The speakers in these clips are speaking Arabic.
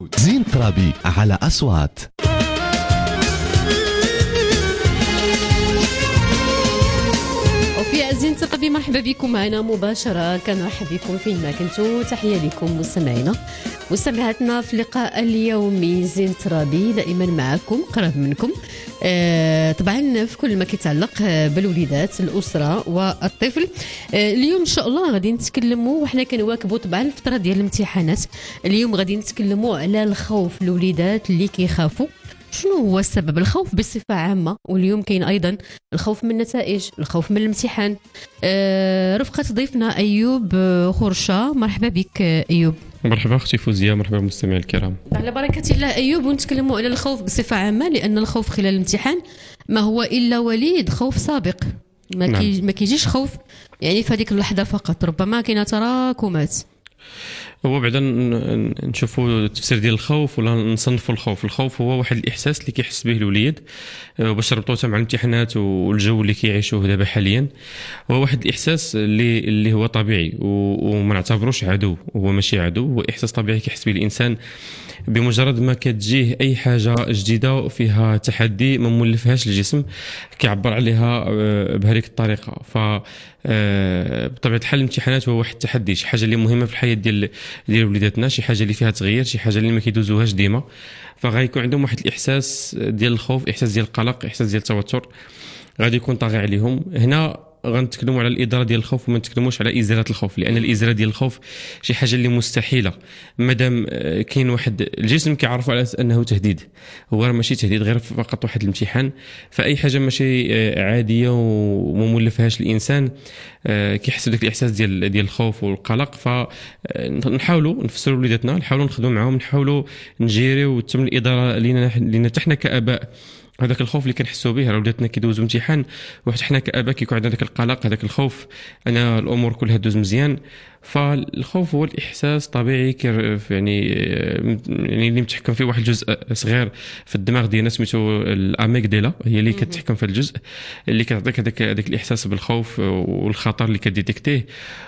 زين ترابي على أصوات. وفي زين ترابي مرحبا بكم معنا مباشرة، كنرحب بكم فين ما كنتوا. تحية لكم مستمعينا مستمعاتنا في اللقاء اليومي زين ترابي، دائما معكم قريب منكم. طبعا في كل ما كيتعلق بالوليدات الأسرة والطفل. اليوم إن شاء الله غادي نتكلموا وحنا كنواكبوا طبعا الفترة ديال الامتحانات. اليوم غادي نتكلموا على الخوف، الوليدات اللي كيخافوا. شنو هو السبب؟ الخوف بصفة عامة، واليوم كاين أيضا الخوف من النتائج، الخوف من الامتحان. رفقة ضيفنا أيوب خرشة، مرحبا بك أيوب. مرحبا اختي فوزيه، مرحبا بالمستمعين الكرام. على بركه الله أيوب، ونتكلموا على الخوف بصفة عامة، لأن الخوف خلال الامتحان ما هو إلا وليد خوف سابق. ما كيجيش خوف يعني في هذيك اللحظة فقط، ربما كاينه تراكمات. هو بعدا نشوفوا التفسير ديال الخوف ولا نصنفوا الخوف. الخوف هو واحد الاحساس اللي كيحس به الوليد باش نربطوه مع الامتحانات والجو اللي كيعيشوه دابا حاليا. هو واحد الاحساس اللي هو طبيعي وما نعتبروش عدو، هو ماشي عدو، هو احساس طبيعي كيحس به الانسان بمجرد ما كتجيه اي حاجه جديده فيها تحدي ما مولفهاش الجسم، كيعبر عليها بهذيك الطريقه. ف بطبيعه الحال الامتحانات هو واحد التحدي، شي حاجه اللي مهمه في الحياه ديال وليداتنا، شي حاجه اللي فيها تغيير، شي حاجه اللي ما كيدوزوهاش ديما. فغيكون عندهم واحد الاحساس ديال الخوف، احساس ديال القلق، احساس ديال التوتر غادي يكون طاغي عليهم. هنا غنتكلموا على الاداره ديال الخوف وما نتكلموش على ازاله الخوف، لان الازاله ديال الخوف شي حاجه اللي مستحيله مادام كاين واحد الجسم كيعرف على انه تهديد. هو ماشي تهديد غير فقط واحد الامتحان. فاي حاجه ماشي عاديه وما مولفهاش الانسان كيحس بداك الاحساس ديال الخوف والقلق. فنحاولوا نفسروا وليداتنا، نحاولوا نخدموا معاهم، نحاولوا نجيريو وتم الاداره لينا حتى حنا كاباء. هذاك الخوف اللي كنحسوا به، راه ولادنا كيدوزوا امتحان وحتى حنا كاباء كيكون عندنا هذاك القلق، هذاك الخوف انا الامور كلها دوز مزيان. فالخوف هو الاحساس طبيعي يعني اللي متحكم فيه واحد الجزء صغير في الدماغ ديالنا سميتو الاميغدالا، هي اللي كتحكم في الجزء اللي كتعطيك هذاك الاحساس بالخوف والخطر اللي كديتيكتيه.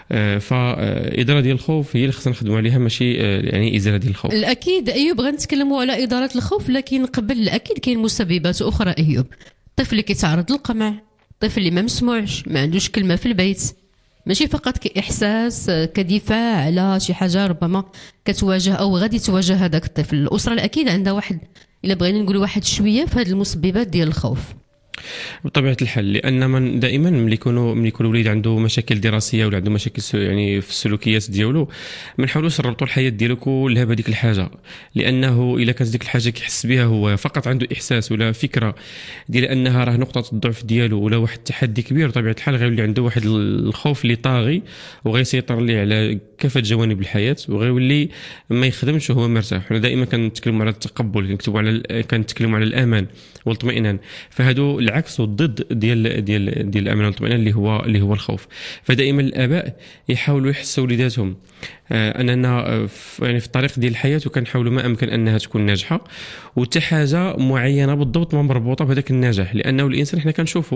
فاداره ديال الخوف هي اللي خصنا نخدموا عليها، ماشي يعني ازاله ديال الخوف. الاكيد ايوب غنتكلموا على اداره الخوف، لكن قبل اكيد كاين مسببات اخرى ايوب. الطفل اللي كيتعرض للقمع، الطفل اللي ما مسموعش، ما عندوش كلمه في البيت، ماشي فقط كإحساس كدفاع على شي حاجة ربما كتواجه أو غادي تواجه هذاك الطفل. الأسرة الأكيد عندها واحد، إلا بغينا نقول واحد شوية في هذه المسببات ديال الخوف. بطبيعه الحال، لان من دائما ملي يكون الوليد عنده مشاكل دراسيه ولا عنده مشاكل يعني في السلوكيات ديالو، ما نحاولوش نربطوا الحياه ديالو كلها بهذيك الحاجه، لانه الا كانت ديك الحاجه كيحس بها هو فقط عنده احساس ولا فكره ديال انها راه نقطه الضعف ديالو ولا واحد التحدي كبير، بطبيعه الحال غيولي عنده واحد الخوف اللي طاغي وغيسيطر ليه على كافه جوانب الحياه، وغيولي ما يخدمش وهو مرتاح. حنا دائما كنتكلموا على التقبل، كنتكلموا على الامان والاطمئنان، فهادو العكس والضد ديال الامان والاطمئنان اللي هو الخوف. فدائما الاباء يحاولوا يحسوا وليداتهم اننا يعني في الطريق ديال الحياه، وكنحاولوا ما امكن انها تكون ناجحه، وحتى حاجه معينه بالضبط ما مربوطه بهذاك النجاح، لانه الانسان حنا كنشوفوا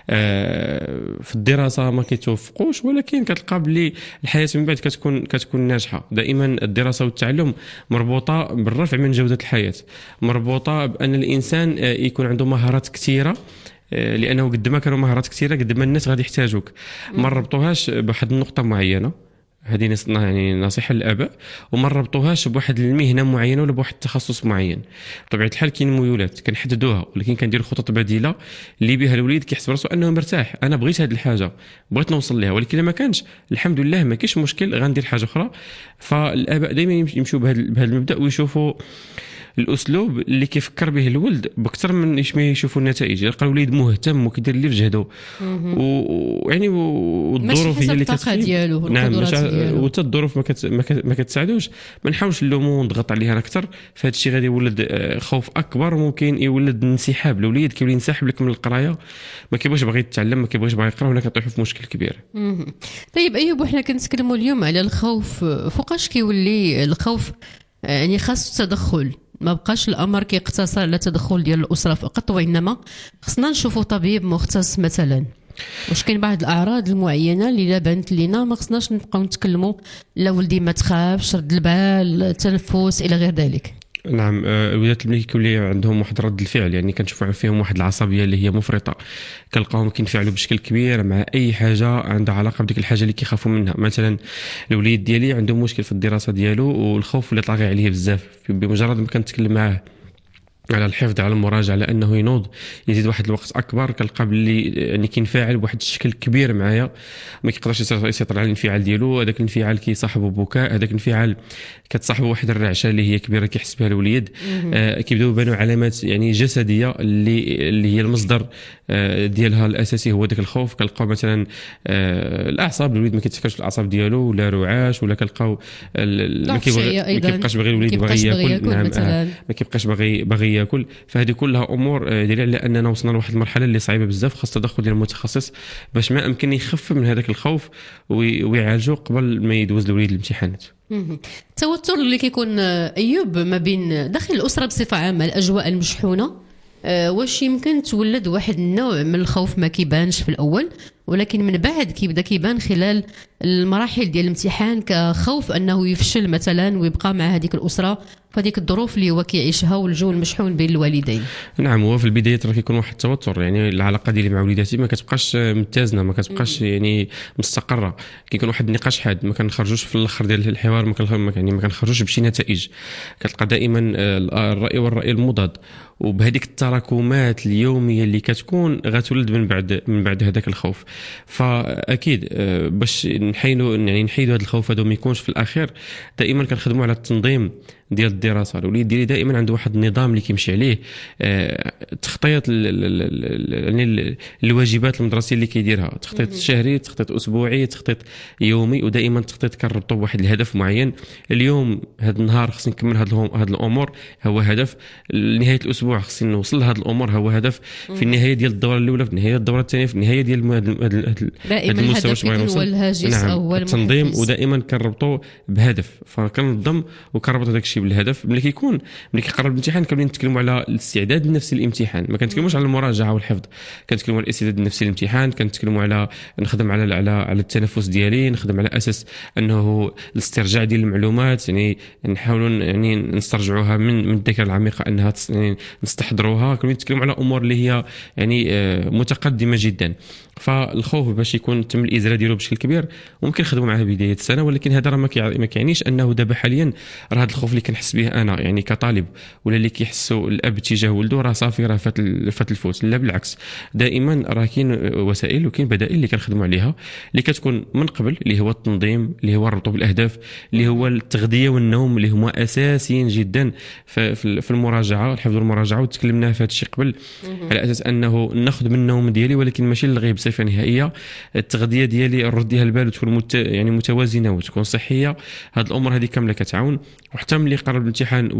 في الدراسه ما كيتوفقوش، ولكن كتلقى بلي الحياه من بعد كتكون ناجحه. دائما الدراسه والتعلم مربوطه بالرفع من جوده الحياه، مربوطه بان الانسان يكون عنده مهارات كثيره، لانه قد ما كانوا مهارات كثيره قد ما الناس غادي يحتاجوك. ما ربطوهاش بواحد النقطه معينه، هذه يعني نصيحه للاباء، وما ربطوهاش بواحد المهنه معينه ولا بواحد التخصص معين. بطبيعه الحال كاين ميولات كنحددوها، ولكن كنديروا خطط بديله اللي بها الوليد كيحس براسو انه مرتاح. انا بغيت هذه الحاجه، بغيت نوصل لها، ولكن ما كانش الحمد لله ما كاينش مشكل، غندير حاجه اخرى. فالاباء دائما يمشوا بهذا المبدا ويشوفوا الاسلوب اللي كيفكر به الولد بكثر من ما يشوفوا النتائج. يلقى الوليد مهتم وكيدير اللي في جهده، ويعني والظروف هي اللي ديالو. نعم، وحتى الظروف ما كتساعدوش. ما نحاولش نلومو ونضغط عليها اكثر، فهاد الشيء غادي يولد خوف اكبر، وممكن يولد انسحاب. الوليد كيولي ينسحب لك من القرايه، ما كيبغيش باغي يتعلم، ما كيبغيش باغي يقرا، ولا كيطيحوا في مشكل كبير. طيب ايوب، وحنا كنتكلموا اليوم على الخوف، فوقاش كيولي الخوف يعني خاص تدخل؟ ما بقاش الامر كيقتصر على التدخل ديال الاسره فقط، وانما خصنا نشوفوا طبيب مختص مثلا. واش كاين بعض الاعراض المعينه اللي لا بانت لينا ما خصناش نبقاو نتكلموا لا ولدي ما تخافش، رد البال، التنفس الى غير ذلك؟ نعم. الوليدات الملي كيولي عندهم واحد رد الفعل، يعني كنشوفوا فيهم واحد العصبيه اللي هي مفرطه، كنلقاهم كينفعلوا بشكل كبير مع اي حاجه عندها علاقه بديك الحاجه اللي كيخافوا منها. مثلا الوليد ديالي عنده مشكل في الدراسه ديالو والخوف اللي طاغي عليه بزاف، بمجرد ما كنتكلم معاه على الحفظ على المراجعه على انه ينوض يزيد واحد الوقت اكبر، كنلقى باللي يعني كينفعل بواحد الشكل كبير معايا، ما كيقدرش يسيطر على الانفعال ديالو. هذاك الانفعال كيصاحبه بكاء، هذاك الانفعال كتصاحبه واحد الرعشه اللي هي كبيره كيحس بها الوليد. كيبداو يبانوا علامات يعني جسديه اللي هي المصدر ديالها الاساسي هو داك الخوف. كنلقاو مثلا الاعصاب، الوليد ما كيتسكرش الاعصاب ديالو ولا رعاش، ولا كنلقاو ما كيبقاش باغي الوليد باغي ياكل. نعم ما كيبقاش باغي ياكل. فهذه كلها امور دليل على اننا وصلنا لواحد المرحله اللي صعيبه بزاف، خاص تدخل ديال المتخصص باش ما امكن يخفف من هذاك الخوف ويعالجه قبل ما يدوز الوليد الامتحانات. التوتر اللي كيكون ايوب ما بين داخل الاسره بصفه عامه، الاجواء المشحونه، واش يمكن تولد واحد النوع من الخوف ما كيبانش في الاول، ولكن من بعد كيبدا كيبان خلال المراحل ديال الامتحان كخوف انه يفشل مثلا ويبقى مع هذيك الاسره فهذيك الظروف اللي هو كيعيشها والجو المشحون بين الوالدين؟ نعم، هو في البدايه راه كيكون واحد التوتر، يعني العلاقه ديالي مع وليداتي ما كتبقاش متزنه، ما كتبقاش يعني مستقره، كيكون واحد النقاش حاد، ما كنخرجوش في الاخر ديال الحوار، ما كنخرجوش بشي نتائج، كتلقى دائما الراي والراي المضاد. وبهذيك التراكمات اليوميه اللي كتكون غتولد من بعد هذاك الخوف. فاكيد باش نحيدوا هذا الخوف هذا ما يكونش في الاخير، دائما كنخدموا على التنظيم ديال الدراسه. الوليد ديالي دائما عنده واحد النظام اللي كيمشي عليه، تخطيط يعني الواجبات المدرسيه اللي كيديرها، تخطيط شهري، تخطيط اسبوعي، تخطيط يومي، ودائما تخطيط كنربطوا بواحد الهدف معين. اليوم هذا النهار خصني نكمل هاد الامور، هو هدف. نهايه الاسبوع خصني نوصل لهاد الامور، هو هدف. في النهايه ديال الدوره الاولى، في النهايه الدوره الثانيه، في النهايه ديال هذا المستوى باش نوصل. نعم، التنظيم، ودائما كنربطوا بهدف، فكننظم وكنربط هذاك الشيء بالهدف. ملي كيقرب الامتحان كنبدا نتكلموا على الاستعداد النفسي للامتحان، ما كنتكلموش على المراجعه والحفظ، كنتكلموا على الاستعداد النفسي للامتحان، كنتكلموا على نخدم على التنفس ديالي، نخدم على اساس انه الاسترجاع ديال المعلومات، يعني نحاولوا يعني نسترجعوها من الذاكره العميقه، انها يعني نستحضروها. كنتكلموا على امور اللي هي يعني متقدمه جدا. فالخوف باش يكون تم الازاله ديالو بشكل كبير ممكن نخدموا معاه بدايه السنه، ولكن هذا راه ما كيعنيش انه دابا حاليا راه هذا الخوف اللي كنحس به انا يعني كطالب ولا اللي كيحسوا الاب تجاه ولده راه صافي راه فات الفوت. لا بالعكس، دائما راه كاين وسائل وكاين بدائل اللي كنخدموا عليها، اللي كتكون من قبل، اللي هو التنظيم، اللي هو الربط بالاهداف، اللي هو التغذيه والنوم، اللي هما اساسيين جدا في المراجعه، الحفظ والمراجعه. وتكلمنا في هذا الشيء قبل على اساس انه ناخذ من النوم ديالي، ولكن ماشي للغيب بصفه نهائيه. التغذيه ديالي نرد ديها البال وتكون يعني متوازنه وتكون صحيه. هاد الامور هذه كامله كتعاون. وحتى ملي قرب الامتحان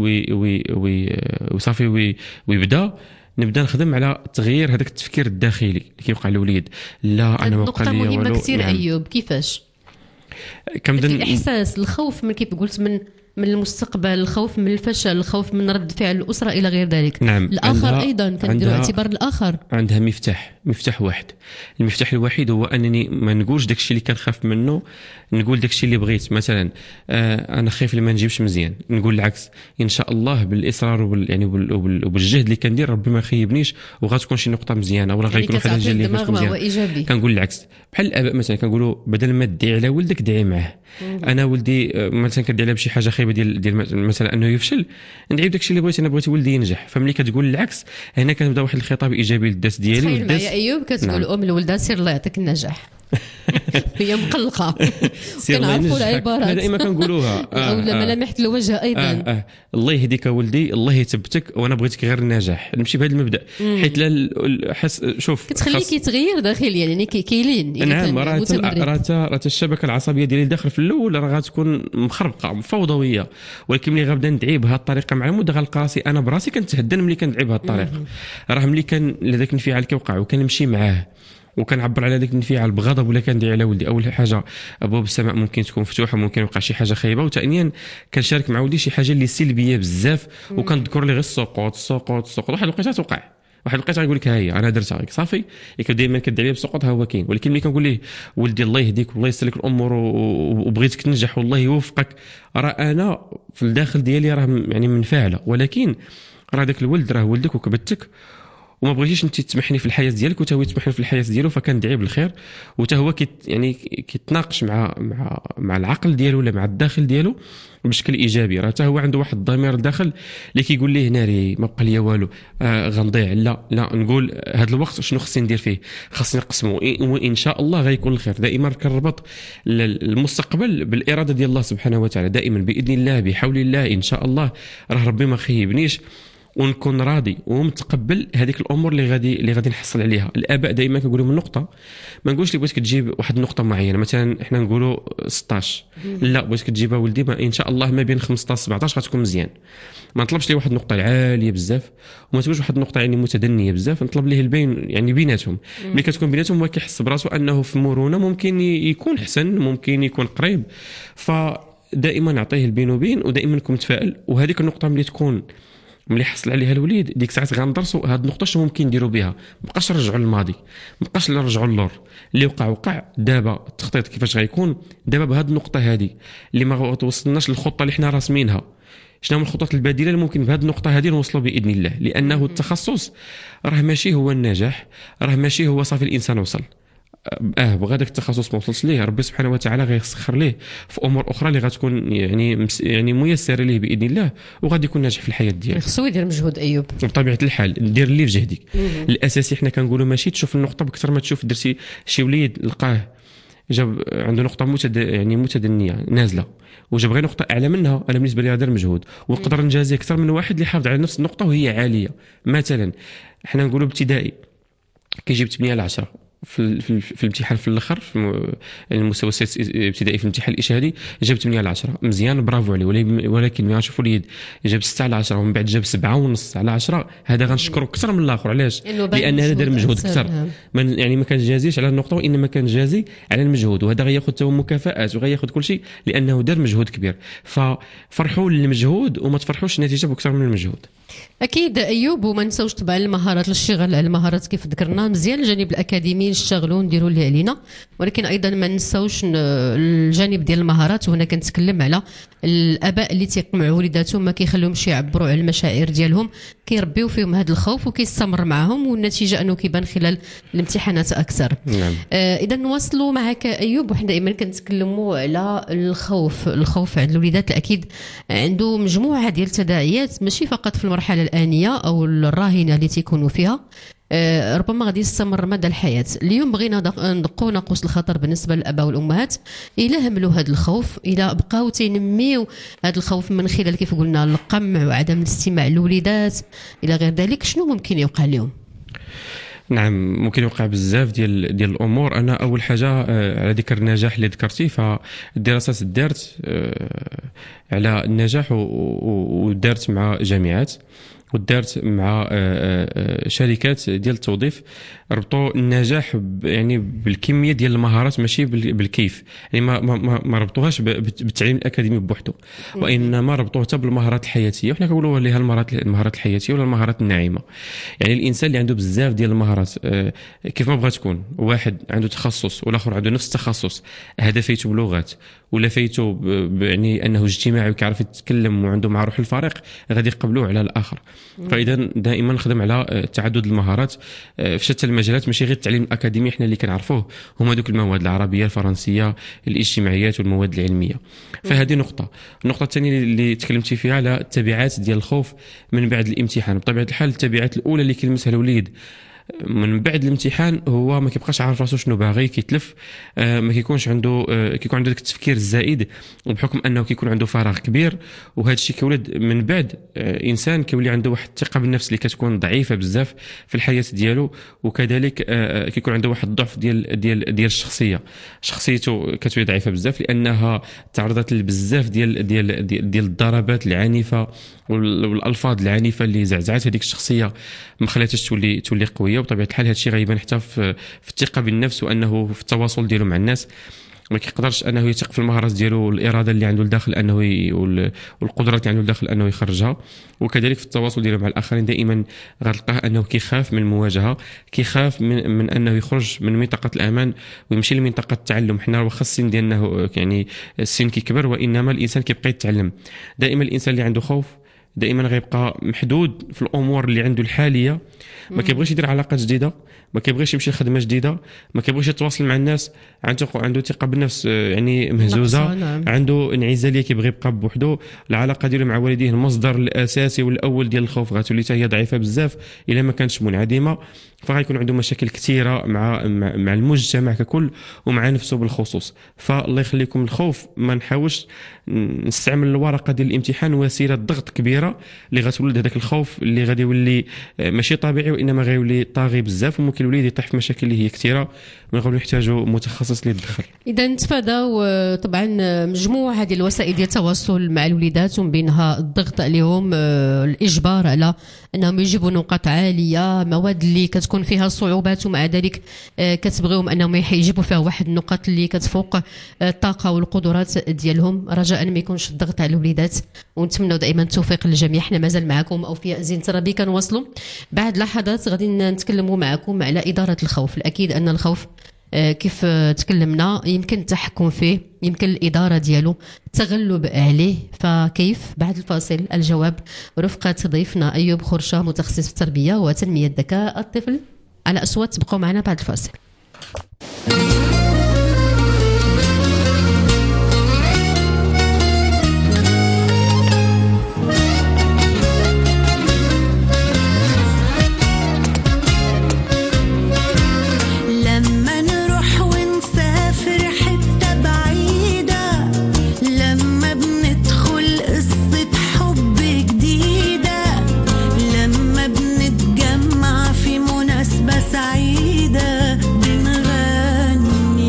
وصافي ويبدا نبدا نخدم على تغيير هذاك التفكير الداخلي اللي كيوقع للوليد. لا انا ما بقى لي والو. نقطه مهمه كثير. نعم. ايوب، كيفاش كنبدا الاحساس الخوف من كيف قلت من المستقبل، الخوف من الفشل، الخوف من رد فعل الأسرة إلى غير ذلك. نعم. الآخر أيضا كنديروا اعتبار الآخر. عندها مفتاح واحد. المفتاح الوحيد هو أنني ما نقولش داكشي اللي كنخاف منه، نقول داكشي اللي بغيت. مثلا أنا خايف لما نجيبش مزيان، نقول العكس، إن شاء الله بالإصرار وبالجهد اللي كندير ربي ما يخيبنيش وغتكون شي نقطة مزيانة، ولا غيكون واحد الحاجة اللي مزيان. كنقول العكس. بحال الآباء مثلا كنقولوا بدل ما تدعي على ولدك دعي معاه. أنا ولدي مثلا كندعي على بشي حاجة خايبة ديال مثلا انه يفشل، ندعي بداكشي اللي بغيت. انا بغيت ولدي ينجح. فملي كتقول العكس هنا كنبدا واحد الخطاب ايجابي للدرس ديالي. تخيل معايا ايوب كتقول ام الولده سير الله يعطيك النجاح هي مقلقه كنعرفوا العبارات دائما كنقولوها ولا ملامح الوجه ايضا. الله يهديك ولدي، الله يثبتك، وانا بغيتك غير النجاح. نمشي بهذا المبدا حيت لا حس شوف كتخليك يتغير داخليا، يعني كايلين. نعم، راه الشبكه العصبيه ديالي داخل في الاول راه غتكون مخربقه مفوضويه، ولكن ملي غنبدا ندعي بهذه الطريقه مع المده غنلقى راسي انا براسي كنتهدن ملي كندعي بهذه الطريقه. راه ملي كان هذاك الانفعال كيوقع وكنمشي معاه وكنعبر على ذاك الانفعال بغضب ولا كندعي على ولدي، اول حاجه ابواب السماء ممكن تكون مفتوحه، ممكن يوقع شي حاجه خايبه. وثانيا كنشارك مع ولدي شي حاجه اللي سلبيه بزاف وكنذكر ليه غير السقوط واحد الوقيته توقع واحد الوقت غيقول لك ها هي انا درتها صافي، دائما كدعي عليه بالسقوط ها هو كاين. ولكن ملي كنقول ليه ولدي الله يهديك والله يسر لك الامور وبغيتك تنجح والله يوفقك، راه انا في الداخل ديالي راه يعني منفعله، ولكن راه داك الولد راه ولدك وكبتك وما بغيتيش انت تسمحني في الحياه ديالك وتا هو يتسمحني في الحياه ديالو، فكندعي بالخير وتا هو يعني كيتناقش مع العقل ديالو ولا مع الداخل ديالو بشكل ايجابي. راه حتى هو عنده واحد الضمير الداخل اللي كيقول ليه ناري ما بقى ليا والو، غنضيع، لا نقول هذا الوقت شنو خصني ندير فيه، خصني نقسمه وان شاء الله غيكون الخير. دائما كنربط المستقبل بالاراده ديال الله سبحانه وتعالى، دائما باذن الله بحول الله ان شاء الله راه ربي ما خيبنيش، ونكون راضي ومتقبل هذيك الامور اللي غادي نحصل عليها. الاباء دائما كيقولوا من نقطه، ما نقولش لي بغيتك تجيب واحد النقطه معينه، مثلا احنا نقولوا 16 لا بغيتك تجيبها ولدي ان شاء الله ما بين 15 17 غتكون مزيان. ما نطلبش ليه واحد النقطه عاليه بزاف وما تكونش واحد النقطه يعني متدنيه بزاف، نطلب ليه البين يعني بيناتهم. ملي كتكون بيناتهم هو كيحس براسو انه في مرونه، ممكن يكون حسن ممكن يكون قريب، فدائما نعطيه البين وبين ودائما نكون متفائل. وهذيك النقطه ملي تكون ملي حصل عليها الوليد ديك ساعات غندرسوا هاد النقطه شنو ممكن نديروا بها، مابقاش نرجعوا للماضي، مابقاش نرجعوا للور، اللي وقع دابا التخطيط كيفاش غيكون دابا بهاد النقطه هذه اللي ما توصلناش للخطه اللي حنا راسمينها، شنو هما الخطط البديله اللي ممكن بهاد النقطه هذه نوصلوا باذن الله. لانه التخصص راه ماشي هو النجاح، راه ماشي هو صافي الانسان وصل بغى داك التخصص ما وصلش ليه، ربي سبحانه وتعالى غيسخر ليه في امور اخرى اللي غتكون يعني ميسره ليه باذن الله، وغادي يكون ناجح في الحياه ديالو. خصو يدير مجهود ايوب بطبيعه الحال، دير اللي في جهدك. الاساسي حنا كنقولوا ماشي تشوف النقطه بكثر ما تشوف درتي شي وليد لقاه جاب عنده نقطه متدنيه نازله وجاب غير نقطه اعلى منها، انا بالنسبه لي دار مجهود ونقدر نجازي اكثر من واحد اللي حافظ على نفس النقطه وهي عاليه. مثلا حنا نقولوا ابتدائي كيجيب 8 على 10 في الامتحان في الاخر في المستوى الابتدائي في الامتحان الاشهادي جاب 8 على 10 مزيان برافو عليه. ولكن ملي نشوفوا اليد جاب 6 على 10 ومن بعد جاب 7.5 على 10، هذا غنشكروا اكثر من الاخر. علاش؟ لان هذا دار مجهود اكثر، يعني ما كنجازيش على النقطه وانما كنجازي على المجهود، وهذا غياخذ حتى مكافآت وغياخذ كل شيء لانه دار مجهود كبير. ففرحوا للمجهود وما تفرحوش النتيجه باكثر من المجهود. اكيد ايوب، وما نساوش طبعا المهارات، الاشتغال على المهارات كيف ذكرنا مزيان، الجانب الاكاديمي نشتغلوا نديروا اللي علينا، ولكن ايضا ما نساوش الجانب ديال المهارات. وهنا كنتكلم على الاباء اللي تيقمعوا وليداتهم ما كيخليهمش يعبروا على المشاعر ديالهم، كيربيو فيهم هذا الخوف وكيستمر معهم، والنتيجه انه كيبان خلال الامتحانات اكثر. نعم. اذا نواصلوا معك ايوب، وحنا دائما كنتكلموا على الخوف عند الوليدات. اكيد عنده مجموعه ديال التداعيات ماشي فقط في المرحله الانيه او الراهنه اللي تيكونوا فيها، ربما غادي يستمر مدى الحياه. اليوم بغينا ندقوا ناقوس الخطر بالنسبه للاباء والامهات الى هملوا هذا الخوف، الى بقاو تينميو هذا الخوف من خلال كيف قلنا القمع وعدم الاستماع للوليدات الى غير ذلك. شنو ممكن يوقع لهم؟ نعم، ممكن يوقع بزاف ديال الامور. انا اول حاجه على ذكر النجاح اللي ذكرتي، فالدراسات دارت على النجاح ودارت مع جامعات ودارت مع شركات ديال التوظيف، ربطوا النجاح يعني بالكميه ديال المهارات ماشي بالكيف، يعني ما ربطوهاش بالتعليم الاكاديمي بوحده، وانما ربطوه حتى بالمهارات الحياتيه. وحنا كنقولوا لها المهارات الحياتيه ولا المهارات الناعمه. يعني الانسان اللي عنده بزاف ديال المهارات كيف ما بغات تكون، واحد عنده تخصص والاخر عنده نفس التخصص، هذا فايته بلغات ولا فايته يعني انه اجتماعي وكيعرف يتكلم وعنده مع روح الفريق، غادي يقبلوه على الاخر. فاذا دائما نخدم على تعدد المهارات في شتى المجالات، ماشي غير التعليم الاكاديمي. احنا اللي كنعرفوه هما دوك المواد العربيه الفرنسيه الاجتماعيات والمواد العلميه. فهذه نقطه. النقطه الثانيه اللي تكلمتي فيها على التبعات ديال الخوف من بعد الامتحان. بطبيعه الحال التبعات الاولى اللي كيلمسها الوليد من بعد الامتحان هو ما كيبقاش عارف راسو شنو باغي، كيتلف، ما كيكونش عنده كيكون عنده داك التفكير الزائد، وبحكم انه كيكون عنده فراغ كبير. وهذا الشيء كيولد من بعد انسان كيولي عنده واحد الثقه بالنفس اللي كتكون ضعيفه بزاف في الحياه ديالو، وكذلك كيكون عنده واحد الضعف ديال الشخصيه. شخصيته كتولي ضعيفه بزاف لانها تعرضت لبزاف ديال الضربات العنيفه والالفاظ العنيفه اللي زعزعت هذيك الشخصيه، ما خلاتهاش تولي قويه. وبطبيعه الحال هذا الشيء غيبان حتى في الثقه بالنفس وانه في التواصل ديالو مع الناس. ما كيقدرش انه يثق في المهارات ديالو والاراده اللي عنده لداخل انه والقدرات اللي عنده لداخل انه يخرجها. وكذلك في التواصل ديالو مع الاخرين دائما غتلقاه انه كيخاف من المواجهه، كيخاف من انه يخرج من منطقه الامان ويمشي لمنطقه التعلم. حنا واخا السن ديالنا يعني السن كيكبر، وانما الانسان كيبقى يتعلم. دائما الانسان اللي عنده خوف دائما غيبقى محدود في الامور اللي عنده الحاليه، ما كيبغيش يدير علاقات جديده، ما كيبغيش يمشي لخدمه جديده، ما كيبغيش يتواصل مع الناس، عنده ثقه بالنفس يعني مهزوزه، عنده انعزاليه، كيبغي يبقى بوحدو. العلاقه ديالو مع والديه المصدر الاساسي والاول ديال الخوف غتولي حتى هي ضعيفه بزاف الا ما كانتش منعدمه. فغيكون عنده مشاكل كثيره مع المجتمع ككل ومع نفسه بالخصوص. فالله يخليكم الخوف ما نحاولش نستعمل الورقه ديال الامتحان وسيله ضغط كبيره اللي غتولد هذاك الخوف اللي غادي يولي ماشي طبيعي، وانما غيولي طاغي بزاف، وممكن الوليد يطيح في مشاكل اللي هي كثيره ونقولوا نحتاجوا متخصص اللي يتدخل. اذا نتفاداو طبعا مجموعه هذه الوسائل ديال التواصل مع الوليدات، ومن بينها الضغط عليهم، الاجبار على انهم يجيبوا نقاط عاليه، مواد اللي كتكون فيها صعوبات ومع ذلك كتبغيهم انهم يجيبوا فيها واحد النقاط اللي كتفوق الطاقه والقدرات ديالهم. رجاء ما يكونش الضغط على الوليدات، ونتمنوا دائما التوفيق للجميع. حنا مازال معكم اوفياء زين ترابي، كنواصلوا بعد لحظات غادي نتكلموا معكم على اداره الخوف. الاكيد ان الخوف كيف تكلمنا يمكن التحكم فيه، يمكن الإدارة ديالو، التغلب عليه. فكيف؟ بعد الفاصل الجواب رفقة ضيفنا أيوب خرشة، متخصص في التربية وتنمية ذكاء الطفل. على أصوات تبقوا معنا بعد الفاصل. سعيدة بنغني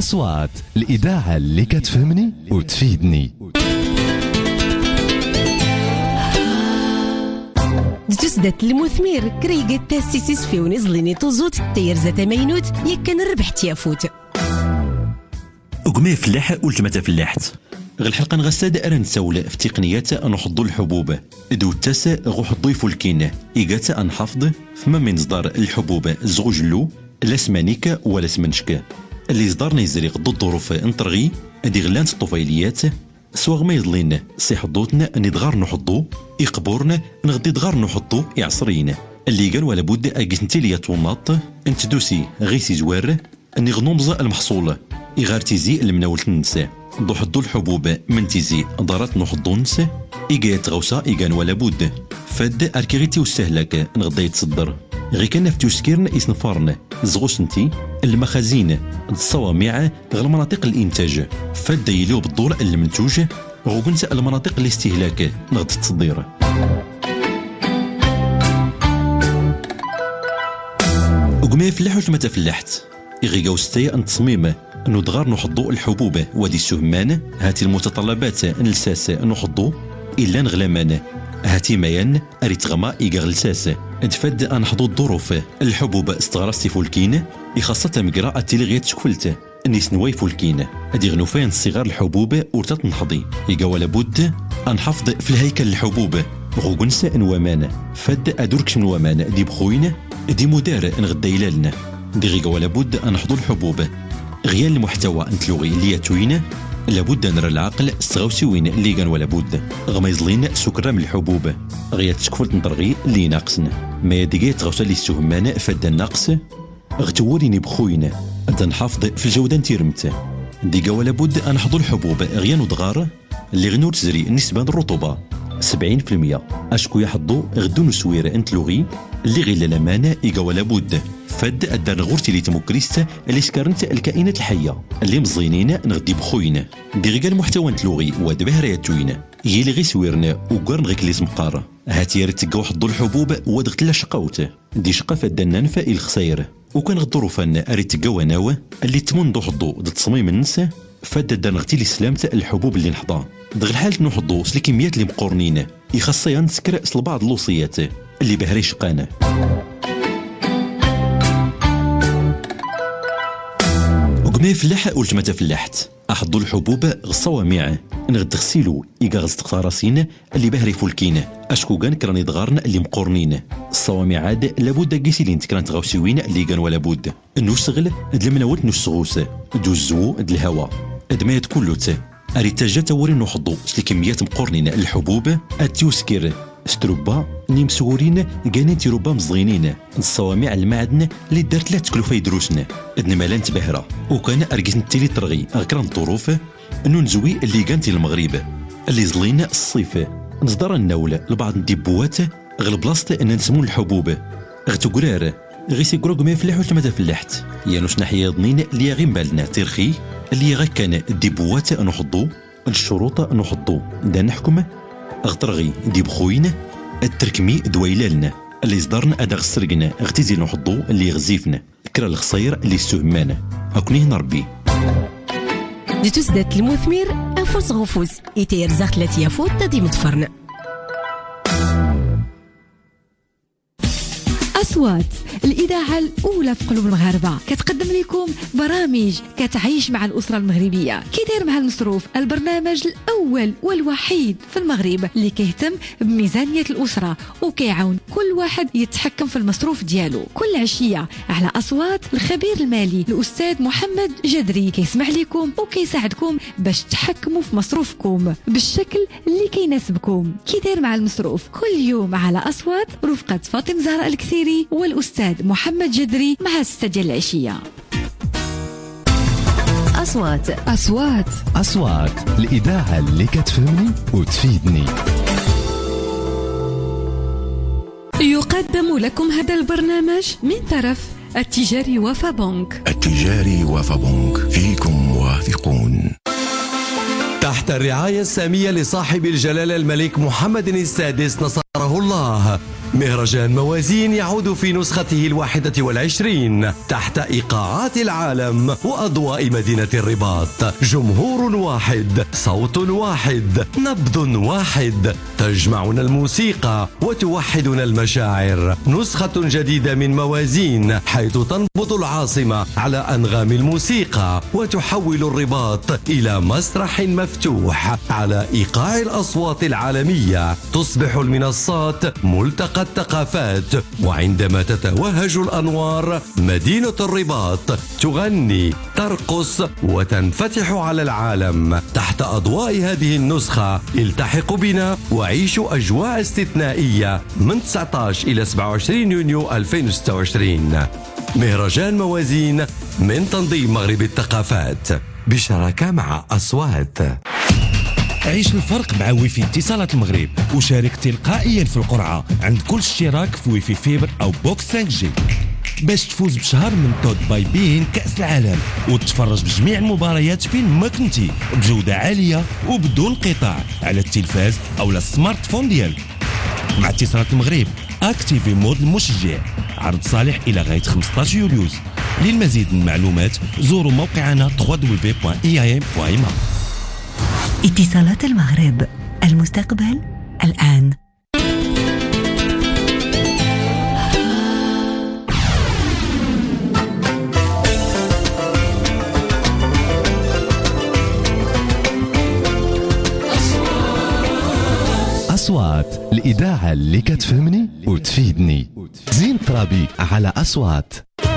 أصوات، الإذاعة اللي كتفهمني وتفيدني. تسدت المثمير كريقة تاسيسيس في ونزليني توزوت تير زاتا مينوت يكن الربح تيافوت وقمي فلاح والجماعة فلاحت غير الحلقة نغساد أرن سولة في تقنيات نحضو الحبوب دو التاسع غوح الضيف الكينة إيقاتا أنحفظ فما من صدار الحبوب زغجلو لا سمانيكا ولا سمنشكا اللي صدارنا يزريق ضد الظروف انطرغي ادي غلانت الطفيليات سواغ ما يضلين سي حضوتنا ندغار نحضو يقبورنا نغدي دغار نحضو يعصرينا اللي قال ولا بد اجيس نتيليا طوناط انت دوسي غيسي زوار اني غنومز المحصول يغار تيزي المناولة النساء ضو حضو الحبوب من تيزي دارات نحضو النساء إيقايت غوصا إيقان ولا بد فاد أركيغيتي وسهلك نغدا يتصدر غي كان نفتو سكيرن إسنفارن زغوسنتي المخازين الصوامع غير مناطق الإنتاج فاد يليو بالدور المنتوج غوكنت المناطق الاستهلاك نغد التصدير وقمي فلاح ما تفلحت يغي قوستي أن تصميم انو دغار نحضو الحبوب ودي السهمان هاتي المتطلبات نلساس نحضو الا نغلامان هاتي ميان اريت غما ايغا غلساس ادفد انحضو الظروف الحبوب استغرستي فولكين يخاصة مقرا التيليغيات شكفلت نيس نواي فولكين ادي غنوفين صغار الحبوب ورتات نحضي ايغا ولا بد انحفظ في الهيكل الحبوب غوغنسا نوامان فد ادوركش من وامان دي بخوين دي مدار نغدا يلالنا دي غيغا ولا بد انحضو الحبوب غيال المحتوى نتلوغي اللي توينه لابد نرى العقل استغوسيوين اللي كان ولا بد غما يزلين سكر من الحبوب غيات تشكفلت نطرغي اللي ناقصنا ما يدقيت غوصا اللي السهمان فد الناقص غتوريني بخوينا انت نحافظ في الجوده نتيرمت ديقا ولا بد انحضو الحبوب غيان ودغار اللي غنور تزري النسبه الرطوبه 70% اشكو يحضو غدو نسوير انتلوغي اللي غير للامانه ايقا ولا بد فد الدار غورتي اللي تموكريست اللي سكرنت الكائنات الحيه اللي مزينين نغدي بخوينا دي غير المحتوى نتلوغي ودبه رياتوينا هي اللي غي سويرنا وقرن غيك لي مقاره هاتي راه تلقاو حضو الحبوب ودغت لا شقاوت دي شقا فدنا نفا الخساير وكان غضروفان اريت تلقاو ناوه اللي تمندو حضو د تصميم النساء فد نغتي لي سلامت الحبوب اللي نحضا دغ الحال نحضو سلي كميات اللي مقورنين يخصيا نسكر سل بعض الوصيات اللي بهري شقانا وقمي فلاح ولتما تفلاحت احضو الحبوب الصوامع نغد غسيلو إيقا غزتق راسين اللي بهري فولكين اشكو كان كراني دغارن اللي مقورنين الصوامع عاد لابد كيسيلين تكرانت غاوسيوين اللي كان ولا بد نوسغل د المناوت نوسغوس دوزو د الهواء ادميت كلوت اريد تاجا توري نحضو سلي كميات مقورنين الحبوب اتيوسكير ستروبا نيمسورين كانين تيروبا مزغينين الصوامع المعدن اللي دارت لا تكلو في دروسنا ادن مالان تبهرة وكان ارقيت نتيلي طرغي اغكران الظروف انو نزوي اللي كانت المغرب اللي زلينا الصيف نصدر النول لبعض الدبوات غير بلاصه ان نسمو الحبوب غتقرار غيسي كروك ما يفلح ولا ما تفلحت يانوش ناحيه ضنين اللي غير بالنا ترخي اللي غا كان الدبوات نحضو الشروط نحضو دا نحكم اغترغي دي بخوين التركمي دويلالنا اللي صدرنا ادا غسرقنا اغتيزي نحضو اللي غزيفنا كرا الخصير اللي استهمانا اكوني نربي دي تسدات المثمير افوس غفوز يتير زاخت لاتي يفوت تدي متفرن أصوات الإذاعة الأولى في قلوب المغاربة كتقدم لكم برامج كتعيش مع الأسرة المغربية كيدير مع المصروف البرنامج الأول والوحيد في المغرب اللي كيهتم بميزانية الأسرة وكيعاون كل واحد يتحكم في المصروف ديالو كل عشية على أصوات الخبير المالي الأستاذ محمد جدري كيسمح لكم وكيساعدكم باش تحكموا في مصروفكم بالشكل اللي كيناسبكم كيدير مع المصروف كل يوم على أصوات رفقة فاطمة زهراء الكثيري والأستاذ محمد جدري مع 6 ديال العشية. أصوات الإذاعة اللي كتفهمني وتفيدني. يقدم لكم هذا البرنامج من طرف التجاري وفا بنك. فيكم واثقون. تحت الرعاية السامية لصاحب الجلالة الملك محمد السادس نصره الله، مهرجان موازين يعود في نسخته 21 تحت إيقاعات العالم وأضواء مدينة الرباط. جمهور واحد، صوت واحد، نبض واحد، تجمعنا الموسيقى وتوحدنا المشاعر. نسخة جديدة من موازين حيث تنبض العاصمة على أنغام الموسيقى وتحول الرباط إلى مسرح مفتوح على إيقاع الأصوات العالمية. تصبح المنصات ملتقى الثقافات، وعندما تتوهج الأنوار مدينة الرباط تغني، ترقص وتنفتح على العالم. تحت أضواء هذه النسخة التحق بنا وعيشوا أجواء استثنائية من 19 إلى 27 يونيو 2026. مهرجان موازين من تنظيم مغرب الثقافات بشراكة مع أصوات. عيش الفرق مع ويفي اتصالات المغرب وشارك تلقائيا في القرعة عند كل اشتراك في ويفي فيبر أو بوكس 5G باش تفوز بشهر من تود باي بين كأس العالم وتتفرج بجميع المباريات فين ما كنتي بجودة عالية وبدون انقطاع على التلفاز أو السمارت فون ديالك. مع اتصالات المغرب اكتيفي مود المشجع. عرض صالح إلى غاية 15 يوليوز. للمزيد من المعلومات زوروا موقعنا www.iam.ma. اتصالات المغرب، المستقبل الآن. أصوات، الإذاعة اللي كتفهمني وتفيدني. زين ترابي على أصوات.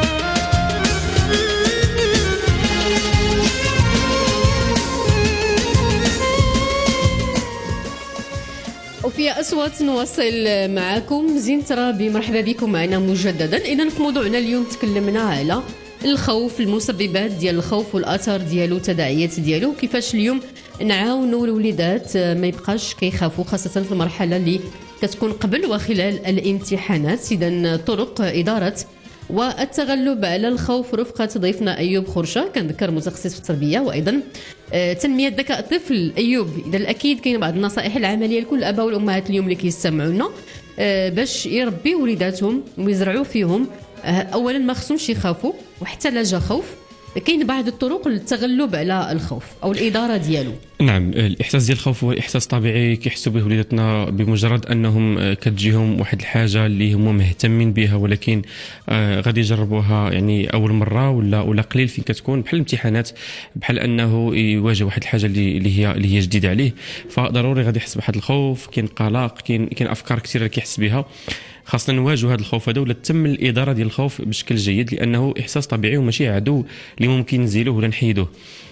وفي أصوات نواصل معكم زين ترابي. مرحبا بكم معنا مجددا. إذا في موضوعنا اليوم تكلمنا على الخوف، المسببات ديال الخوف والآثار ديالو، التداعيات ديالو، كيفاش اليوم نعاونوا الوليدات ما يبقاش كيخافوا، خاصة في المرحلة اللي كتكون قبل وخلال الامتحانات. إذا طرق إدارة والتغلب على الخوف رفقة ضيفنا أيوب خرشة، كنذكر متخصص في التربية وأيضا تنمية ذكاء الطفل. أيوب، إذا الأكيد كاين بعض النصائح العملية لكل الآباء والأمهات اليوم اللي كيستمعونا باش يربي وليداتهم ويزرعوا فيهم. أولا ما خصهمش يخافوا، وحتى لا جا خوف كاين بعض الطرق للتغلب على الخوف أو الإدارة ديالو. نعم، الإحساس ديال الخوف هو إحساس طبيعي كيحسوا به وليداتنا بمجرد أنهم كتجيهم واحد الحاجة اللي هم مهتمين بها، ولكن غادي يجربوها يعني أول مرة ولا قليل فين كتكون، بحال الامتحانات، بحال أنه يواجه واحد الحاجة اللي هي جديدة عليه، فضروري غادي يحس بواحد الخوف، كاين قلق، كاين أفكار كثيرة كيحس بها. خاصنا نواجهوا هذا الخوف هذا ولا تتم الإدارة ديال الخوف بشكل جيد، لأنه إحساس طبيعي وماشي عدو اللي ممكن نزيلوه ولا نحيدوه.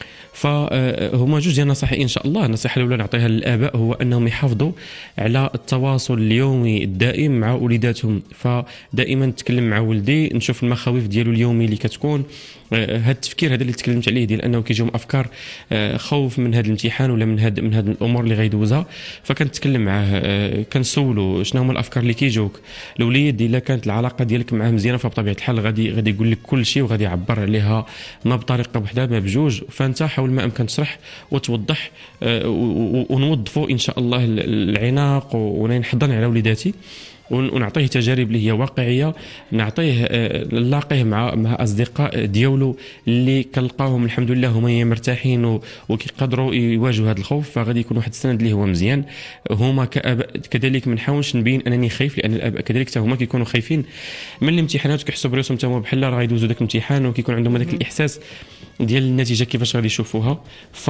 فهما جوج ديال النصائح ان شاء الله. النصيحه الاولى نعطيها للاباء هو انهم يحافظوا على التواصل اليومي الدائم مع وليداتهم. فدائما نتكلم مع ولدي، نشوف المخاوف ديالو اليومي اللي كتكون، هذا التفكير هذا اللي تكلمت عليه ديال انه كيجيهم افكار خوف من هذا الامتحان ولا من هذا الامور اللي غيدوزها، فكنتكلم معاه، كنسولو شنو هما الافكار اللي كيجوك. الوليد الا كانت العلاقه ديالك معاه مزيانه فبطبيعه الحال غادي يقول لك كل شيء وغادي يعبر عليها، ما بطريقه وحده ما بجوج. فانت حاول ما امكن تشرح وتوضح ونوظفوا ان شاء الله العناق ونحضن على وليداتي ونعطيه تجارب اللي هي واقعيه، نعطيه نلاقيه مع اصدقاء ديالو اللي كنلقاوهم الحمد لله هما مرتاحين وكيقدروا يواجهوا هذا الخوف، فغادي يكون واحد السند اللي هو مزيان. هما كاباء كذلك ما نحاولش نبين انني خايف، لان الاباء كذلك حتى هما كيكونوا خايفين من الامتحانات وكيحسوا براسهم حتى هما بحال راه غيدوزوا داك الامتحان، وكيكون عندهم هذاك الاحساس ديال النتيجه كيفاش غادي يشوفوها.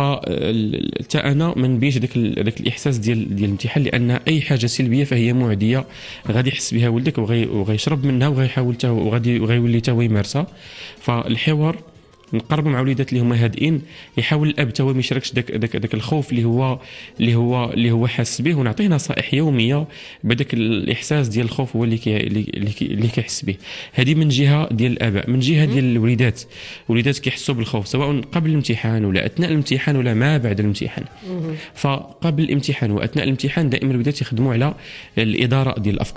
فتا انا ما نبينش داك الاحساس ديال الامتحان، لان اي حاجه سلبيه فهي معديه غادي يحس بها ولدك وغيشرب منها وغيحاول حتى وغيولي حتى هو يمارسها. فالحوار نقربوا مع وليدات اللي هما هادئين، يحاول الاب حتى هو ما يشاركش داك الخوف اللي هو حاس به، ونعطيه نصائح يوميه بداك الاحساس ديال الخوف هو اللي كيحس به. هذه من جهه ديال الاباء. من جهه ديال الوليدات كيحسوا بالخوف سواء قبل الامتحان ولا اثناء الامتحان ولا ما بعد الامتحان. فقبل الامتحان واثناء الامتحان دائما الوليدات يخدموا على الاداره ديال الافكار،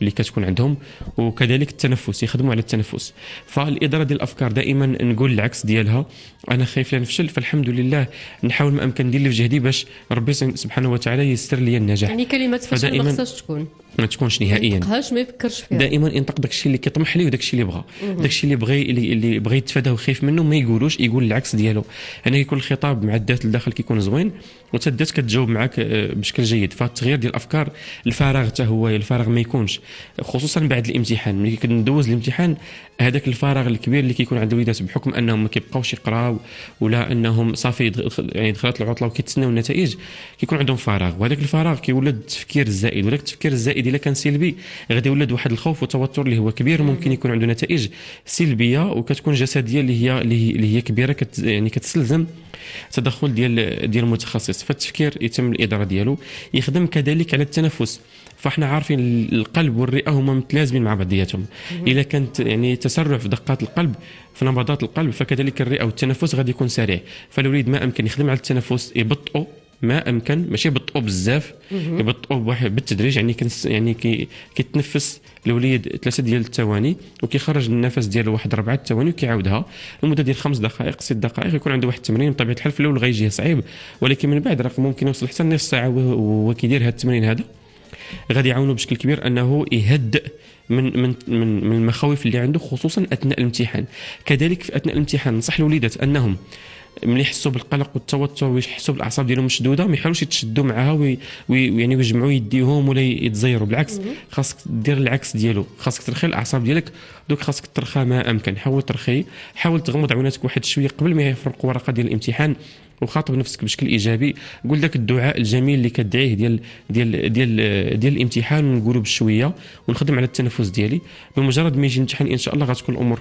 اللي كتكون عندهم، وكذلك التنفس، يخدموا على التنفس. فالاداره ديال الافكار دائما نقول العكس ديالها، انا خايف لا نفشل، فالحمد لله نحاول ما امكن ندير اللي في جهدي باش ربي سبحانه وتعالى ييسر لي النجاح. يعني كلمات فشل ما خصهاش تكون، ما تكونش نهائيا، ما يفكرش فيها، دائما ينطق داكشي اللي كيطمح ليه وداكشي اللي بغى، داكشي اللي بغى يتفاداه وخايف منه ما يقولوش، يقول العكس ديالو. انا يكون الخطاب مع الذات الداخل كيكون زوين، وتدات كتجاوب معك بشكل جيد. فالتغيير ديال الافكار، الفراغ حتى هو الفراغ ما يكونش، خصوصا بعد الامتحان. ملي كندوز الامتحان هذاك الفراغ الكبير اللي كيكون عند الوليدات بحكم انهم ما كيبقاوش يقراو ولا انهم صافي يعني دخلت العطله وكيتسناو النتائج، كيكون عندهم فراغ، وهذاك الفراغ كيولد التفكير الزائد، ولكن التفكير الزائد الا كان سلبي غادي يولد واحد الخوف والتوتر اللي هو كبير، ممكن يكون عنده نتائج سلبيه وكتكون جسديه اللي هي كبيره، يعني كتسلزم تدخل ديال المتخصص. فالتفكير يتم الاداره ديالو، يخدم كذلك على التنفس. فاحنا عارفين القلب والرئه هما متلازمين مع بعضياتهم، اذا كانت يعني تسرع في دقات القلب في نبضات القلب، فكذلك الرئه والتنفس غادي يكون سريع. فالوليد ما امكن يخدم على التنفس، يبطئ ما امكن، ماشي يبطئوا بزاف، يبطئوا بواحد بالتدريج، يعني كيتنفس الوليد 3 ديال الثواني وكيخرج النفس ديالو واحد 4 ثواني وكيعاودها لمده ديال 5 دقائق 6 دقائق. يكون عنده واحد التمرين بطبيعه الحال في الاول غيجيه صعيب، ولكن من بعد راه ممكن يوصل حتى نص ساعه وهو كيدير هذا التمرين هذا، غادي يعاونوا بشكل كبير انه يهدئ من المخاوف اللي عنده، خصوصا اثناء الامتحان. كذلك في اثناء الامتحان نصح الوليدات انهم ملي يحسوا بالقلق والتوتر ويحسوا بالاعصاب ديالهم مشدوده ما يحاولوش يتشدوا معها ويعني يجمعوا يديهم ولا يتزيروا، بالعكس خاصك دير العكس ديالو، خاصك ترخي الاعصاب ديالك، دوك خاصك ترخى ما امكن. حاول ترخي، حاول تغمض عيوناتك واحد شويه قبل ما يفرقوا ورقه ديال الامتحان، وخاطب نفسك بشكل ايجابي. قول داك الدعاء الجميل اللي كتدعيه ديال الامتحان، ونقولوا بشويه ونخدم على التنفس ديالي. بمجرد ما يجي الامتحان ان شاء الله غتكون الامور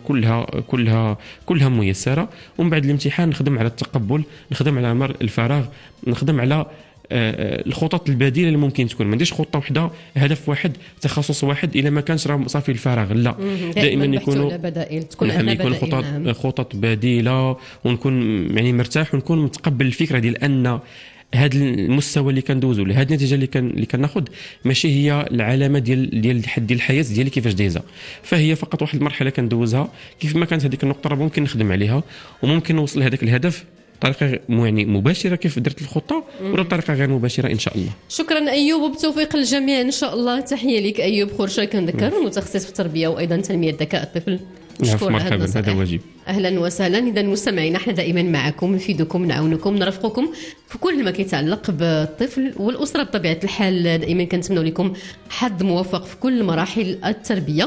كلها ميسره، ومن بعد الامتحان نخدم على التقبل، نخدم على امر الفراغ، نخدم على الخطط البديله اللي ممكن تكون. ما نديرش خطه واحده، هدف واحد، تخصص واحد، الا ما كانش راه صافي الفراغ. لا، دائما يكونوا بدائل، تكون خطط بديله، ونكون يعني مرتاح ونكون متقبل الفكره ديال ان هذا المستوى اللي كندوزو ولا هذه النتيجه اللي كناخذ ماشي هي العلامه ديال الحياه ديالي كيفاش دايزه، فهي فقط واحد المرحله كندوزها. كيف ما كانت هذيك النقطه راه ممكن نخدم عليها وممكن نوصل لهذاك الهدف بطريقه يعني مباشره كيف درت الخطه، ولا بطريقه غير مباشره ان شاء الله. شكرا ايوب، وبالتوفيق للجميع ان شاء الله. تحيه لك ايوب خورشه، كنذكر متخصص في التربيه وايضا تنميه ذكاء الطفل. شكرا، هذا واجب. اهلا وسهلا. اذا مستمعينا، احنا دائما معكم، نفيدكم، نعاونكم، نرافقكم في كل ما كيتعلق بالطفل والاسره. بطبيعه الحال دائما كنتمنوا لكم حظ موفق في كل مراحل التربيه.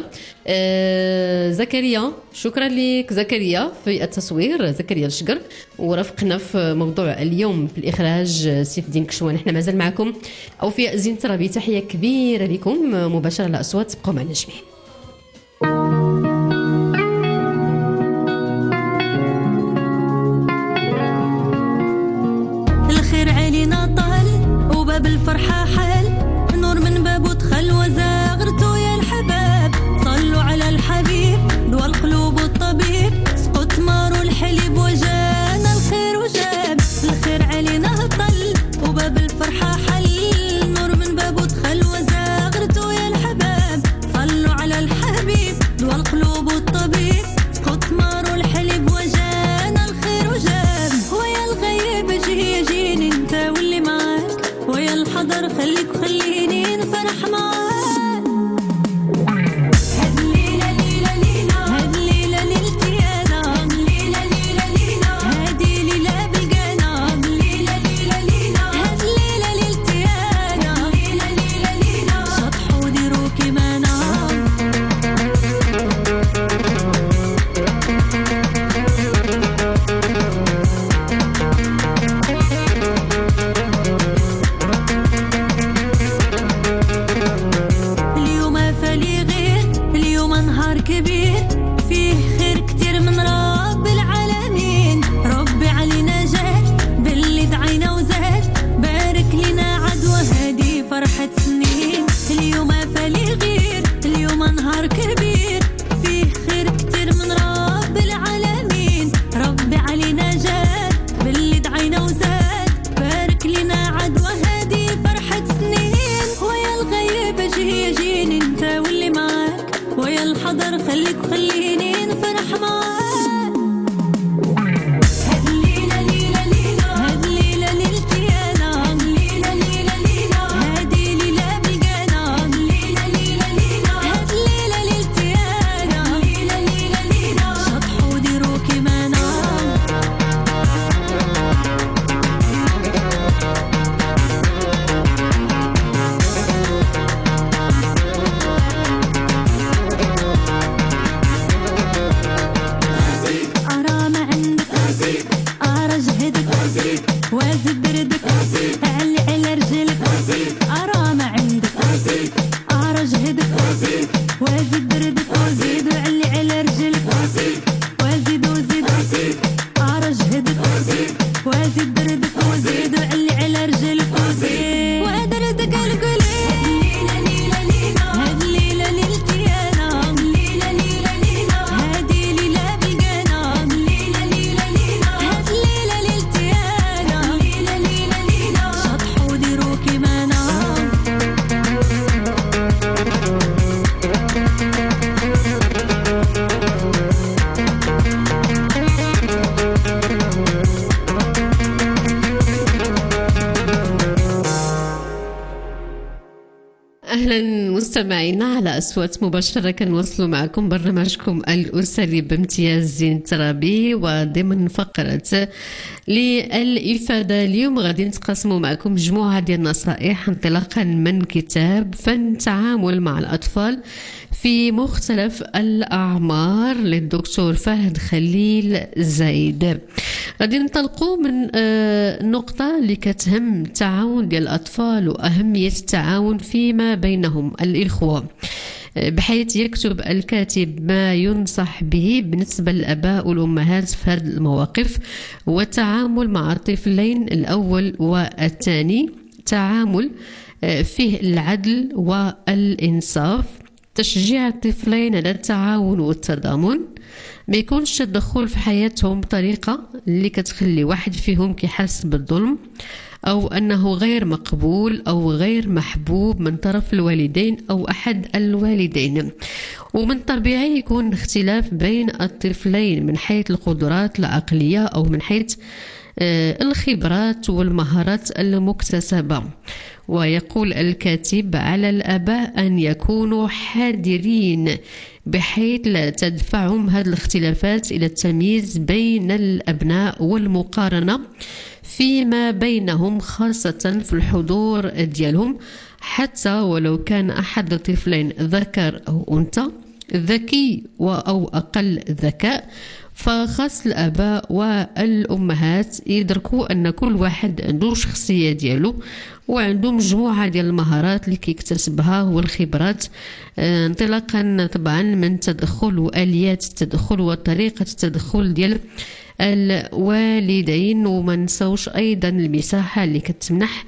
زكريا، شكرا لك زكريا في التصوير، زكريا الشقر، ورافقنا في موضوع اليوم في الاخراج سيف الدين كشوان. احنا مازال معكم اوفياء زين ترابي، تحيه كبيره لكم مباشره الاصوات، تبقوا معنا جميعا. باب الفرحة حل نور من بابه دخل وزاغرتوا يا الحباب، صلوا على الحبيب دوا القلوب والطبيب، سقط مارو الحليب وجانا الخير وجاب، الخير علينا هطل وباب الفرحة حل نور من بابه دخل وزاغرتوا يا الحباب، صلوا على الحبيب دوا القلوب والطبيب، سقط مارو الحليب وجانا الخير وجاب، ويا الغيب جيني انت واللي معاك، ويا الحضر خليك وخليني نفرح معاك. هاد الليلة ليلة ليلة، هاد الليلة ليلتي أنا، هاد الليلة ليلة ليلة، هادي ليلة بالجنة، هاد الليلة ليلة ليلة، هاد الليلة ليلتي أنا، هاد الليلة ليلة ليلة، شطحوا ديروا كيمانا. كبير فيه خير كتير من رب العالمين، ربي علينا جاد باللي دعينا وزاد، بارك لنا عدوى هادي فرحة سنين، اليوم فالي غير اليوم نهار كبير، فيه خير كتير من رب العالمين، ربي علينا جاد باللي دعينا وزاد، بارك لنا عدوى هادي فرحة سنين، ويا الغيب جيني انت واللي وزيد بردك وزيد وعلي على رجلك وزيد ودردك القليل هاد ليلة ليلتي أنا ليلة ليلة ليلة هادي ليلة بالقنا ليلة ليلة ليلة هاد ليلة ليلتي أنا ليلة ليلة ليلة شطحوا ديروا كيما أنا أهلا مستمعينا على أصوات مباشرة كنواصلوا معكم برنامجكم الأسري بامتياز زين ترابي، وضمن فقرة للإفادة اليوم غادي نتقاسموا معكم مجموعة ديال النصائح انطلاقا من كتاب فن التعامل مع الأطفال في مختلف الأعمار للدكتور فهد خليل زايد. غادي ننطلقوا من النقطة اللي كتهم التعاون ديال الأطفال وأهمية التعاون فيما بينهم الإخوة، بحيث يكتب الكاتب ما ينصح به بالنسبة للآباء والأمهات في هذه المواقف، والتعامل مع الطفلين الأول والثاني تعامل فيه العدل والإنصاف، تشجيع الطفلين على التعاون والتضامن، ما يكونش تدخل في حياتهم بطريقة اللي كتخلي واحد فيهم كيحس بالظلم أو أنه غير مقبول أو غير محبوب من طرف الوالدين أو أحد الوالدين. ومن طبيعي يكون اختلاف بين الطفلين من حيث القدرات العقلية أو من حيث الخبرات والمهارات المكتسبة. ويقول الكاتب على الآباء أن يكونوا حذرين بحيث لا تدفعهم هذه الاختلافات إلى التمييز بين الأبناء والمقارنة فيما بينهم، خاصة في الحضور ديالهم، حتى ولو كان أحد الطفلين ذكر أو أنثى، ذكي أو أقل ذكاء، فخاص الآباء والأمهات يدركوا أن كل واحد عنده شخصية ديالو وعنده مجموعة ديال المهارات اللي كيكتسبها والخبرات، انطلاقا طبعا من تدخل وآليات التدخل وطريقة التدخل ديال الوالدين، وما نساوش ايضا المساحه اللي كتمنح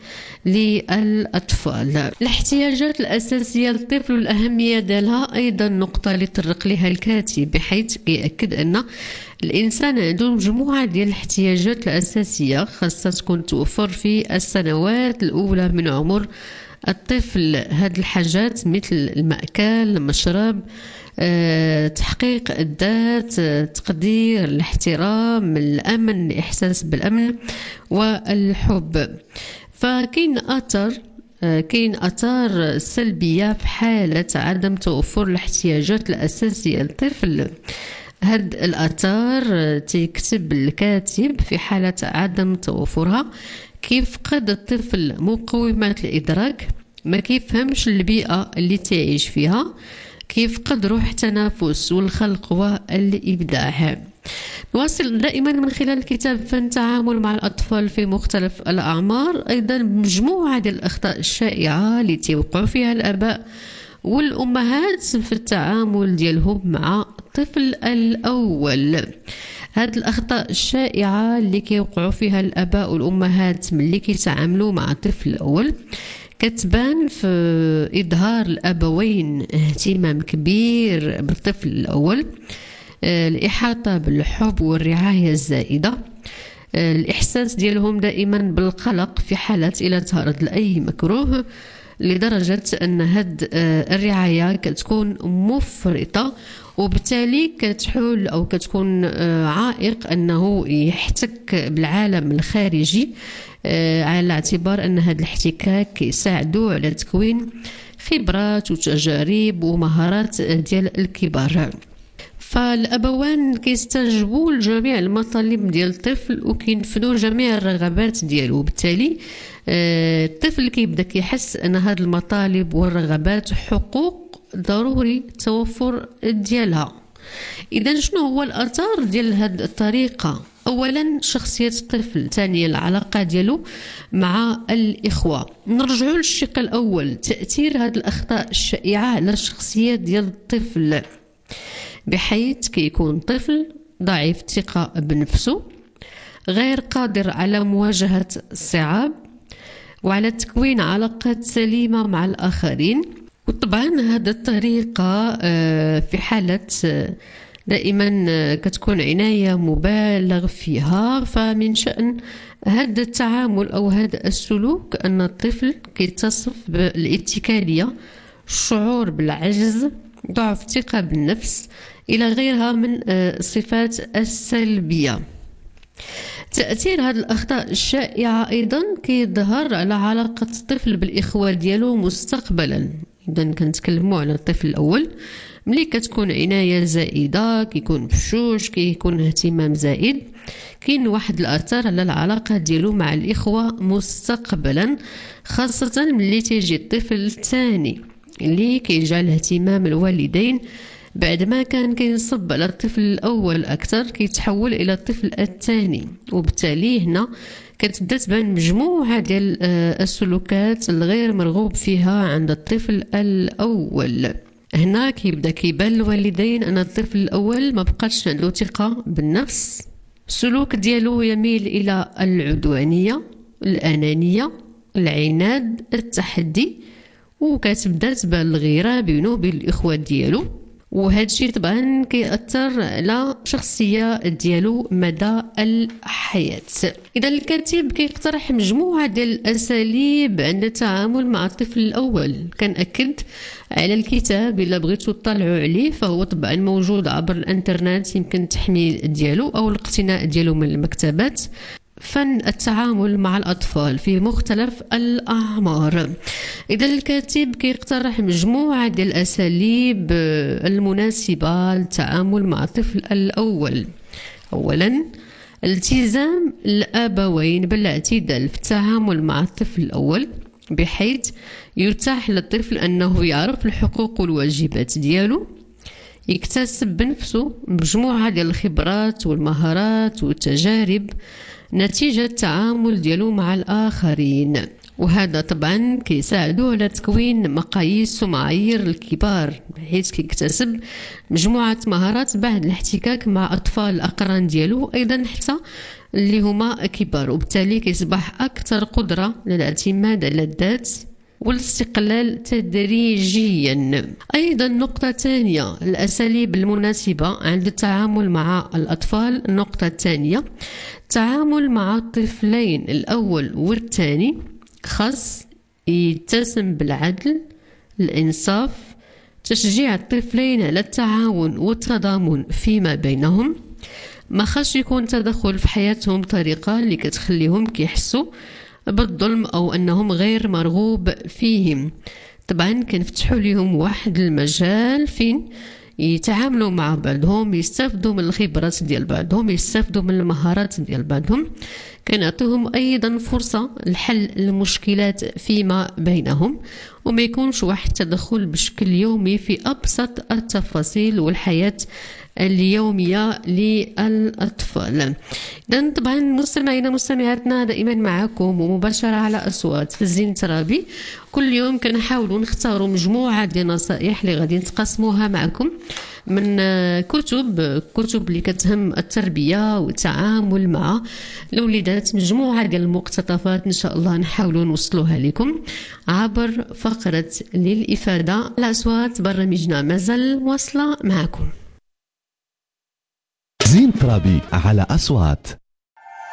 للاطفال. الاحتياجات الاساسيه للطفل والاهميه ديالها ايضا نقطه اللي طرق لها الكاتب، بحيث ياكد ان الانسان عنده مجموعه ديال الاحتياجات الاساسيه خاصه تكون توفر في السنوات الاولى من عمر الطفل. هاد الحاجات مثل المأكل، المشرب، تحقيق الذات، تقدير، الاحترام، الأمن، الإحساس بالأمن والحب. فكاين أثار سلبية في حالة عدم توفر الاحتياجات الأساسية للطفل. هاد الآثار تكتب الكاتب في حالة عدم توفرها كيفقد الطفل مقومات الإدراك، ما كيفهمش البيئة اللي تعيش فيها، كيفقد روح التنافس والخلق والإبداع. نواصل دائما من خلال كتاب فن التعامل مع الأطفال في مختلف الأعمار أيضا مجموعة ديال الأخطاء الشائعة اللي تيوقعوا فيها الآباء والأمهات في التعامل ديالهم مع الطفل الأول. هاد الأخطاء الشائعة اللي كيوقعوا فيها الآباء والأمهات ملي كيتعاملوا مع الطفل الأول كتبان في إظهار الأبوين اهتمام كبير بالطفل الأول، الإحاطة بالحب والرعاية الزائدة، الإحساس ديالهم دائما بالقلق في حالة إلى تعرض لأي مكروه، لدرجة أن هاد الرعاية كتكون مفرطة وبالتالي كتحول أو كتكون عائق أنه يحتك بالعالم الخارجي، على اعتبار أن هذا الاحتكاك كيساعدوا على تكوين خبرات وتجارب ومهارات ديال الكبار. فالأبوان كيستجيبوا لجميع المطالب ديال الطفل وكينفذوا جميع الرغبات ديالو، بالتالي الطفل كيبدا كيحس أن هذه المطالب والرغبات حقوق ضروري التوفر ديالها. إذا شنو هو الأثر ديال هذه الطريقة؟ أولا شخصية الطفل، ثانيا العلاقة ديالو مع الإخوة. نرجعوا للشق الأول، تأثير هذه الأخطاء الشائعة على الشخصية ديال الطفل، بحيث كيكون طفل ضعيف الثقة بنفسه غير قادر على مواجهة الصعاب وعلى تكوين علاقات سليمة مع الآخرين. وطبعا هذه الطريقة في حالة دائما كتكون عناية مبالغ فيها، فمن شأن هذا التعامل أو هذا السلوك أن الطفل كيتصف بالاتكالية، الشعور بالعجز، ضعف الثقة بالنفس إلى غيرها من الصفات السلبية. تأثير هذه الأخطاء الشائعة أيضا كيظهر على علاقة الطفل بالإخوة ديالو مستقبلا. إذا كنتكلموا على الطفل الأول، ملي كتكون عناية زائدة، كيكون بشوش، كيكون اهتمام زائد، كاين واحد الأثر على العلاقة ديالو مع الإخوة مستقبلا، خاصة ملي تيجي الطفل الثاني اللي كيجعل اهتمام الوالدين بعد ما كان كينصب على الطفل الأول أكثر كيتحول إلى الطفل الثاني. وبالتالي هنا كتبدا تبان مجموعة ديال السلوكات الغير مرغوب فيها عند الطفل الأول. هنا كيبدا كيبان الوالدين أن الطفل الأول ما بقاش عنده ثقة بالنفس، السلوك ديالو يميل إلى العدوانية، الأنانية، العناد، التحدي، وكتبدا تبان الغيرة بينه وبين الإخوة ديالو. وهذا الشيء طبعا كيأثر على شخصية ديالو مدى الحياة. إذا الكاتب كيقترح مجموعة ديال الأساليب عند التعامل مع الطفل الأول. كنأكد على الكتاب إلا بغيتوا تطلعوا عليه فهو طبعا موجود عبر الانترنت، يمكن التحميل ديالو أو الاقتناء ديالو من المكتبات. فن التعامل مع الأطفال في مختلف الأعمار. إذا الكاتب كيقترح مجموعة ديال الأساليب المناسبة للتعامل مع الطفل الأول. أولا، التزام الآبوين بالاعتدال في التعامل مع الطفل الأول، بحيث يتاح للطفل أنه يعرف الحقوق والواجبات ديالو، يكتسب بنفسه مجموعة ديال الخبرات والمهارات والتجارب نتيجة التعامل ديالو مع الآخرين. وهذا طبعا كيساعدو على تكوين مقاييس ومعايير الكبار، بحيث كيكتسب مجموعة مهارات بعد الاحتكاك مع أطفال الأقران ديالو أيضا حتى اللي هما كبار، وبالتالي كيصبح أكثر قدرة للاعتماد على الذات والاستقلال تدريجيا. أيضا نقطة ثانية، الأساليب المناسبة عند التعامل مع الأطفال. النقطة الثانية، التعامل مع الطفلين الأول والثاني خاص يتسم بالعدل، الإنصاف، تشجيع الطفلين على التعاون والتضامن فيما بينهم. ما خاص يكون تدخل في حياتهم بطريقة اللي كتخليهم كيحسوا بالظلم أو أنهم غير مرغوب فيهم. طبعا كنفتحوا لهم واحد المجال فين يتعاملوا مع بعضهم، يستافدوا من الخبرات ديال بعضهم، يستافدوا من المهارات ديال بعضهم. كنعطيهم أيضا فرصة لحل المشكلات فيما بينهم، وما يكونش واحد تدخل بشكل يومي في أبسط التفاصيل والحياة اليومية للأطفال. إذن طبعا مستمعينا مستمعاتنا دائما معكم ومباشرة على أصوات في الزين الترابي. كل يوم كنحاولوا نختاروا مجموعة ديال النصائح اللي غادي نتقاسموها معكم من كتب اللي كتهم التربية والتعامل مع الأوليدات، مجموعة ديال المقتطفات إن شاء الله نحاولوا نوصلوها لكم عبر فقرة للإفادة. الأصوات برنامجنا مازال واصلة معكم. زين ترابي على أصوات.